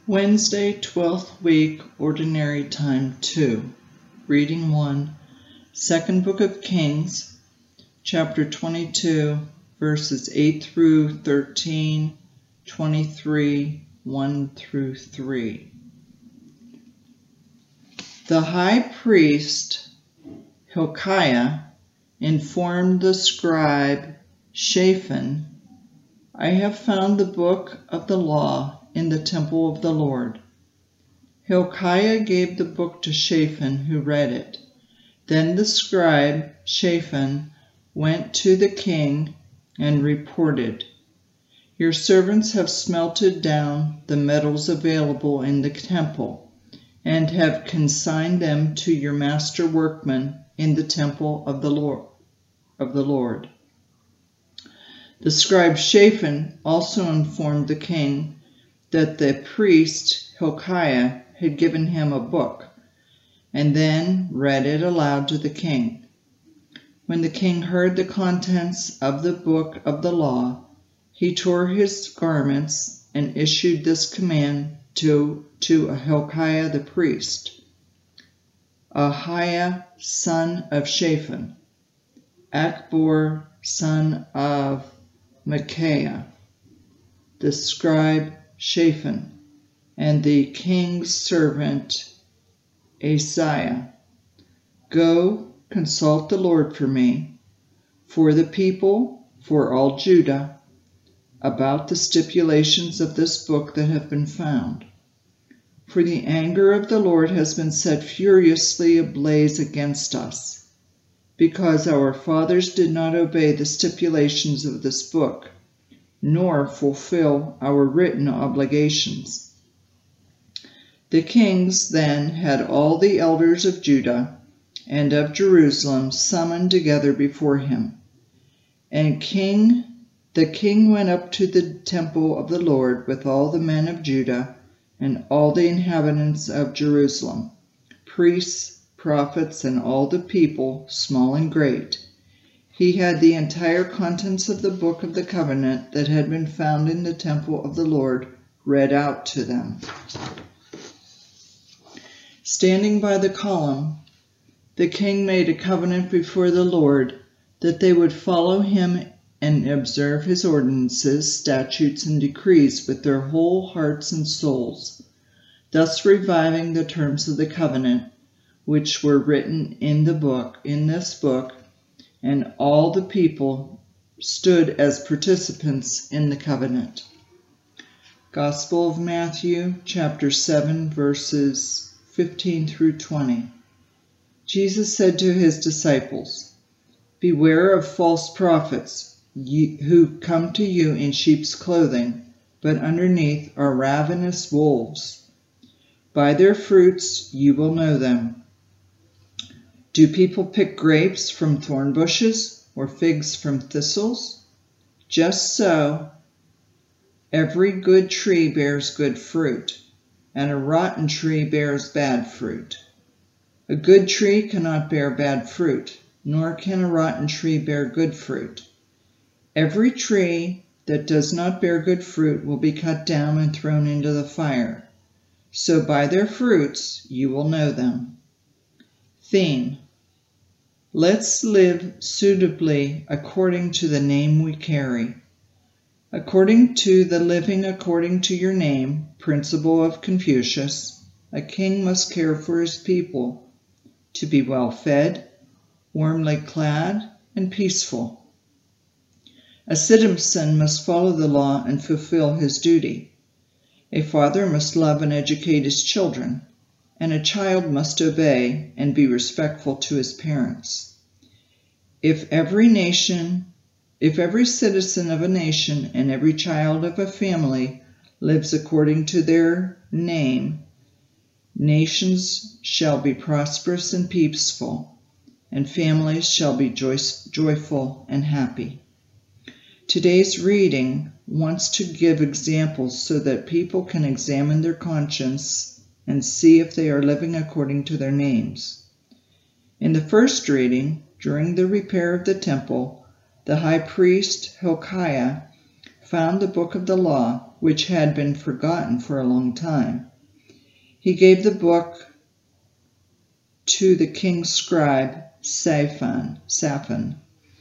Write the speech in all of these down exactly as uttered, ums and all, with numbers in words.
Wednesday, twelfth week, Ordinary Time two. Reading one. Second Book of Kings, chapter twenty-two, verses eight through thirteen, twenty-three, one through three. The high priest Hilkiah informed the scribe Shaphan, "I have found the book of the law in the temple of the Lord." Hilkiah gave the book to Shaphan, who read it. Then the scribe Shaphan went to the king and reported, "Your servants have smelted down the metals available in the temple and have consigned them to your master workmen in the temple of the Lord. Of the Lord." The scribe Shaphan also informed the king that the priest Hilkiah had given him a book, and then read it aloud to the king. When the king heard the contents of the book of the law, he tore his garments and issued this command to, to Hilkiah the priest: Ahiah, son of Shaphan, Achbor, son of Micaiah, the scribe Shaphan, and the king's servant Asaiah, go consult the Lord for me, for the people, for all Judah, about the stipulations of this book that have been found. For the anger of the Lord has been set furiously ablaze against us, because our fathers did not obey the stipulations of this book, nor fulfill our written obligations. The kings then had all the elders of Judah and of Jerusalem summoned together before him. And king, the king went up to the temple of the Lord with all the men of Judah and all the inhabitants of Jerusalem, priests, prophets, and all the people, small and great. He had the entire contents of the book of the covenant that had been found in the temple of the Lord read out to them. Standing by the column, the king made a covenant before the Lord that they would follow him and observe his ordinances, statutes, and decrees with their whole hearts and souls, thus reviving the terms of the covenant which were written in the book, in this book, and all the people stood as participants in the covenant. Gospel of Matthew, chapter seven, verses fifteen through twenty. Jesus said to his disciples, "Beware of false prophets who come to you in sheep's clothing, but underneath are ravenous wolves. By their fruits you will know them. Do people pick grapes from thorn bushes or figs from thistles? Just so, every good tree bears good fruit, and a rotten tree bears bad fruit. A good tree cannot bear bad fruit, nor can a rotten tree bear good fruit. Every tree that does not bear good fruit will be cut down and thrown into the fire. So by their fruits you will know them." Theme: Let's live suitably according to the name we carry. According to the living according to your name principle of Confucius, a king must care for his people, to be well fed, warmly clad, and peaceful. A citizen must follow the law and fulfill his duty. A father must love and educate his children, and a child must obey and be respectful to his parents. If every nation, if every citizen of a nation and every child of a family lives according to their name, nations shall be prosperous and peaceful, and families shall be joy joyful and happy. Today's reading wants to give examples so that people can examine their conscience and see if they are living according to their names. In the first reading, during the repair of the temple, the high priest Hilkiah found the book of the law, which had been forgotten for a long time. He gave the book to the king's scribe, Shaphan, Shaphan,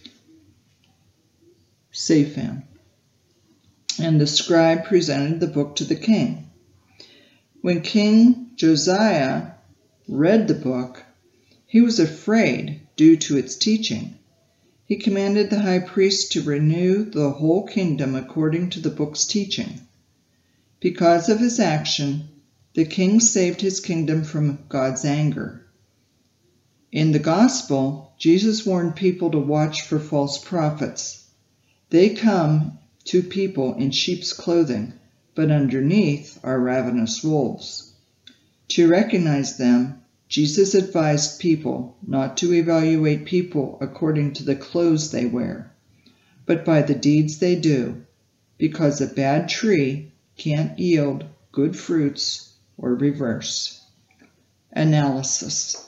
Shaphan, and the scribe presented the book to the king. When King Josiah read the book, he was afraid due to its teaching. He commanded the high priest to renew the whole kingdom according to the book's teaching. Because of his action, the king saved his kingdom from God's anger. In the gospel, Jesus warned people to watch for false prophets. They come to people in sheep's clothing, but underneath are ravenous wolves. To recognize them, Jesus advised people not to evaluate people according to the clothes they wear, but by the deeds they do, because a bad tree can't yield good fruits or reverse. Analysis.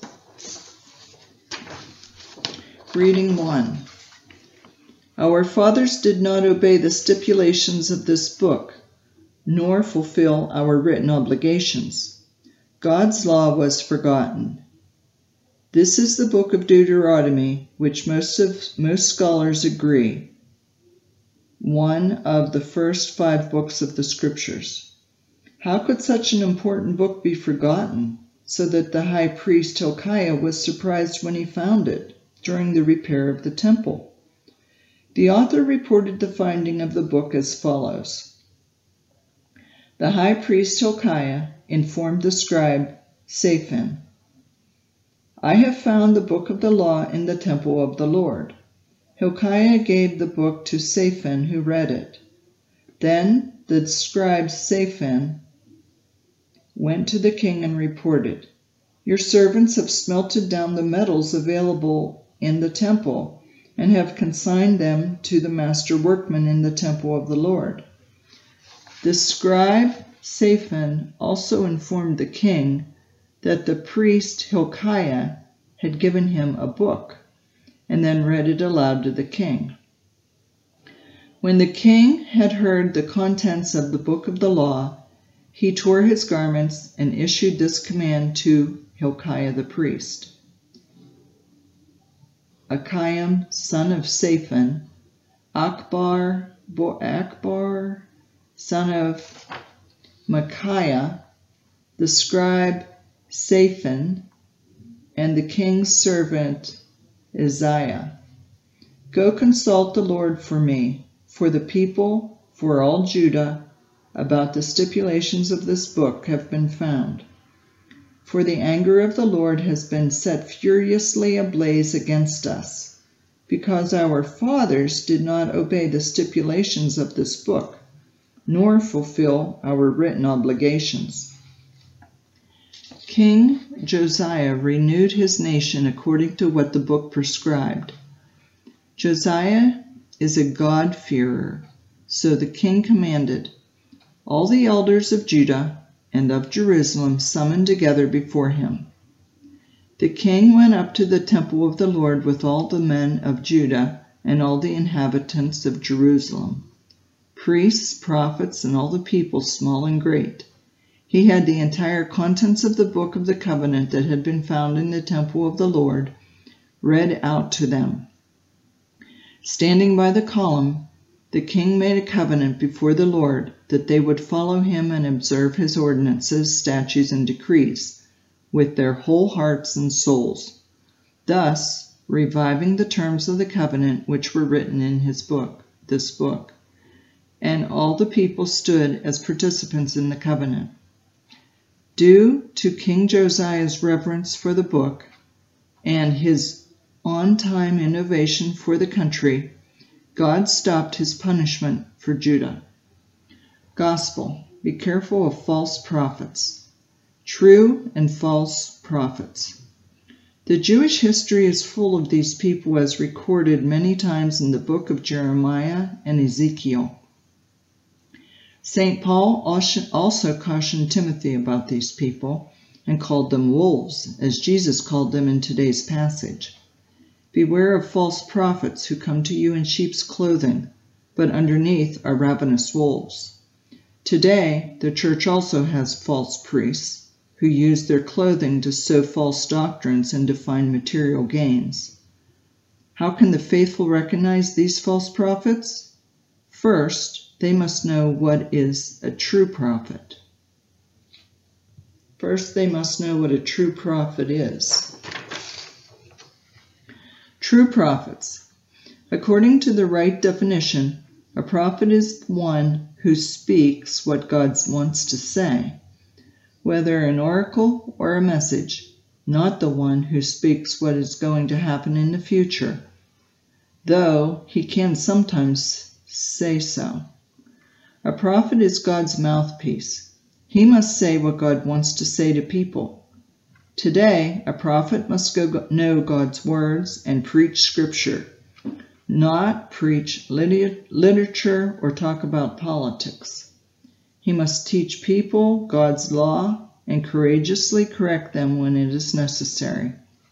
Reading one. Our fathers did not obey the stipulations of this book, nor fulfill our written obligations. God's law was forgotten. This is the book of Deuteronomy, which most of most scholars agree, one of the first five books of the Scriptures. How could such an important book be forgotten, so that the high priest Hilkiah was surprised when he found it during the repair of the temple? The author reported the finding of the book as follows. The high priest Hilkiah informed the scribe Shaphan, I have found the book of the law in the temple of the Lord. Hilkiah gave the book to Shaphan, who read it. Then the scribe Shaphan went to the king and reported, Your servants have smelted down the metals available in the temple and have consigned them to the master workmen in the temple of the Lord. The scribe Shaphan also informed the king that the priest Hilkiah had given him a book, and then read it aloud to the king. When the king had heard the contents of the book of the law, he tore his garments and issued this command to Hilkiah the priest. Achiam, son of Shaphan, Akbar, Bo Akbar, son of Micaiah, the scribe Shaphan, and the king's servant Isaiah. Go consult the Lord for me, for the people, for all Judah, about the stipulations of this book have been found. For the anger of the Lord has been set furiously ablaze against us, because our fathers did not obey the stipulations of this book, nor fulfill our written obligations. King Josiah renewed his nation according to what the book prescribed. Josiah is a God-fearer, so the king commanded, all the elders of Judah and of Jerusalem summoned together before him. The king went up to the temple of the Lord with all the men of Judah and all the inhabitants of Jerusalem, priests, prophets, and all the people, small and great. He had the entire contents of the book of the covenant that had been found in the temple of the Lord read out to them. Standing by the column, the king made a covenant before the Lord that they would follow him and observe his ordinances, statutes, and decrees with their whole hearts and souls, thus reviving the terms of the covenant which were written in his book, this book. And all the people stood as participants in the covenant. Due to King Josiah's reverence for the book and his on-time innovation for the country, God stopped his punishment for Judah. Gospel. Be careful of false prophets. True and false prophets. The Jewish history is full of these people as recorded many times in the book of Jeremiah and Ezekiel. Saint Paul also cautioned Timothy about these people and called them wolves, as Jesus called them in today's passage. Beware of false prophets who come to you in sheep's clothing, but underneath are ravenous wolves. Today, the church also has false priests who use their clothing to sow false doctrines and to find material gains. How can the faithful recognize these false prophets? First, they must know what is a true prophet. First, they must know what a true prophet is. True prophets. According to the right definition, a prophet is one who speaks what God wants to say, whether an oracle or a message, not the one who speaks what is going to happen in the future, though he can sometimes say so. A prophet is God's mouthpiece. He must say what God wants to say to people. Today, a prophet must go know God's words and preach Scripture, not preach lit- literature or talk about politics. He must teach people God's law and courageously correct them when it is necessary.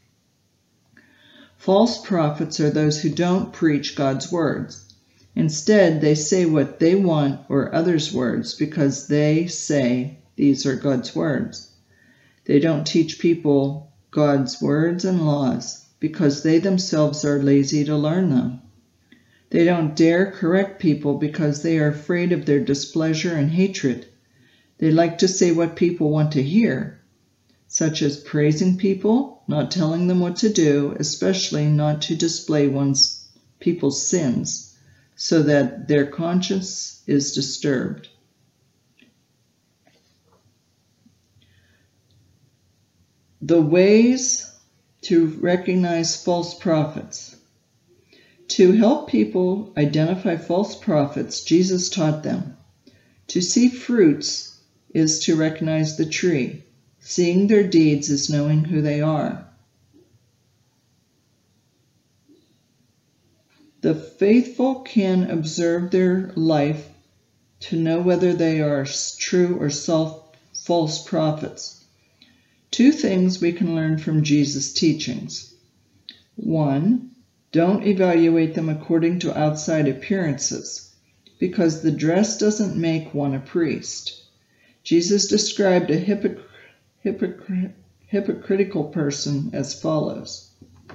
False prophets are those who don't preach God's words. Instead, they say what they want or others' words because they say these are God's words. They don't teach people God's words and laws because they themselves are lazy to learn them. They don't dare correct people because they are afraid of their displeasure and hatred. They like to say what people want to hear, such as praising people, not telling them what to do, especially not to display one's people's sins, so that their conscience is disturbed. The ways to recognize false prophets. To help people identify false prophets, Jesus taught them. To see fruits is to recognize the tree. Seeing their deeds is knowing who they are. The faithful can observe their life to know whether they are true or self, false prophets. Two things we can learn from Jesus' teachings. One, don't evaluate them according to outside appearances, because the dress doesn't make one a priest. Jesus described a hypocrite Hypocr- hypocritical person as follows.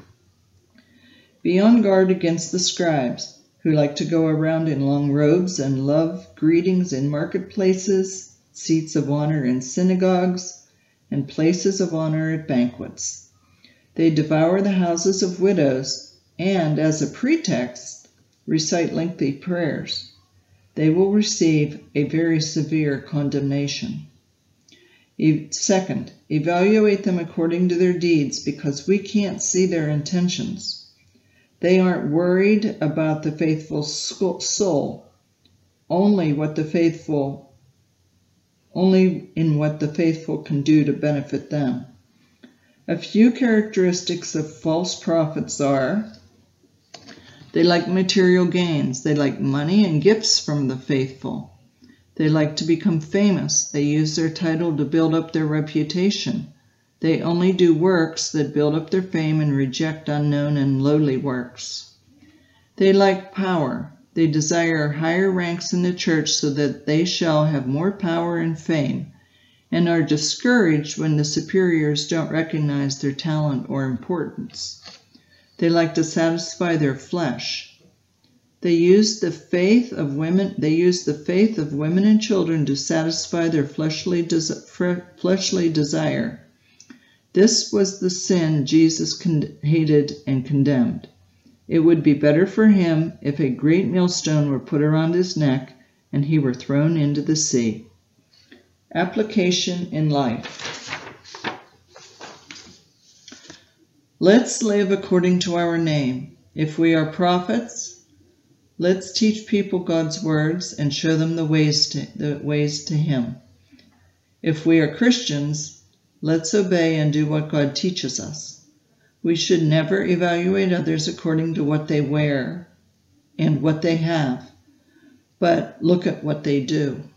Be on guard against the scribes, who like to go around in long robes and love greetings in marketplaces, seats of honor in synagogues, and places of honor at banquets. They devour the houses of widows and, as a pretext, recite lengthy prayers. They will receive a very severe condemnation. Second, evaluate them according to their deeds because we can't see their intentions. They aren't worried about the faithful soul, only what the faithful, only in what the faithful can do to benefit them. A few characteristics of false prophets are: they like material gains. They like money and gifts from the faithful. They like to become famous. They use their title to build up their reputation. They only do works that build up their fame and reject unknown and lowly works. They like power. They desire higher ranks in the church so that they shall have more power and fame, and are discouraged when the superiors don't recognize their talent or importance. They like to satisfy their flesh. They use the faith of women. They use the faith of women and children to satisfy their fleshly, des- fleshly desire. This was the sin Jesus con- hated and condemned. It would be better for him if a great millstone were put around his neck and he were thrown into the sea. Application in life. Let's live according to our name. If we are prophets, let's teach people God's words and show them the ways to, the ways to him. If we are Christians, let's obey and do what God teaches us. We should never evaluate others according to what they wear and what they have, but look at what they do.